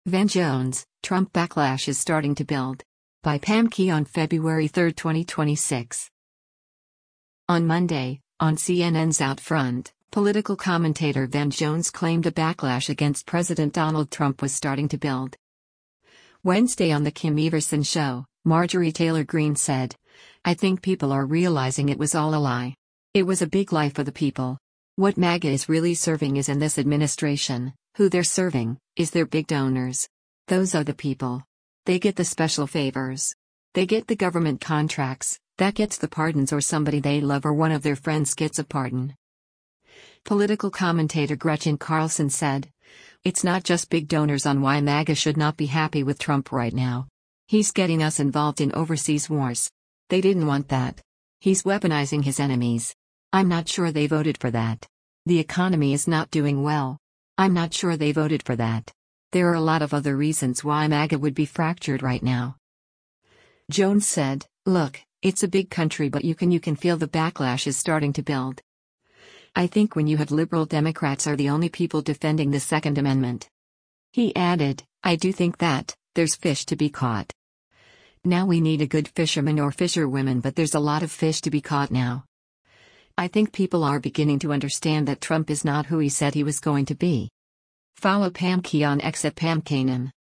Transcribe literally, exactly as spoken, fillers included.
Van Jones, Trump backlash is starting to build. By Pam Key on February third, twenty twenty-six. On Monday, on C N N's Out Front, political commentator Van Jones claimed a backlash against President Donald Trump was starting to build. Wednesday on The Kim Everson Show, Marjorie Taylor Greene said, "I think people are realizing it was all a lie. It was a big lie for the people. What MAGA is really serving is in this administration, who they're serving, is their big donors. Those are the people. They get the special favors. They get the government contracts, that gets the pardons, or somebody they love or one of their friends gets a pardon." Political commentator Gretchen Carlson said, "It's not just big donors on why MAGA should not be happy with Trump right now. He's getting us involved in overseas wars. They didn't want that. He's weaponizing his enemies. I'm not sure they voted for that. The economy is not doing well. I'm not sure they voted for that. There are a lot of other reasons why MAGA would be fractured right now." Jones said, "Look, it's a big country, but you can you can feel the backlash is starting to build. I think when you have liberal Democrats are the only people defending the Second Amendment." He added, "I do think that there's fish to be caught. Now we need a good fisherman or fisherwoman, but there's a lot of fish to be caught now. I think people are beginning to understand that Trump is not who he said he was going to be." Follow Pam Key on X at Pam Kanan.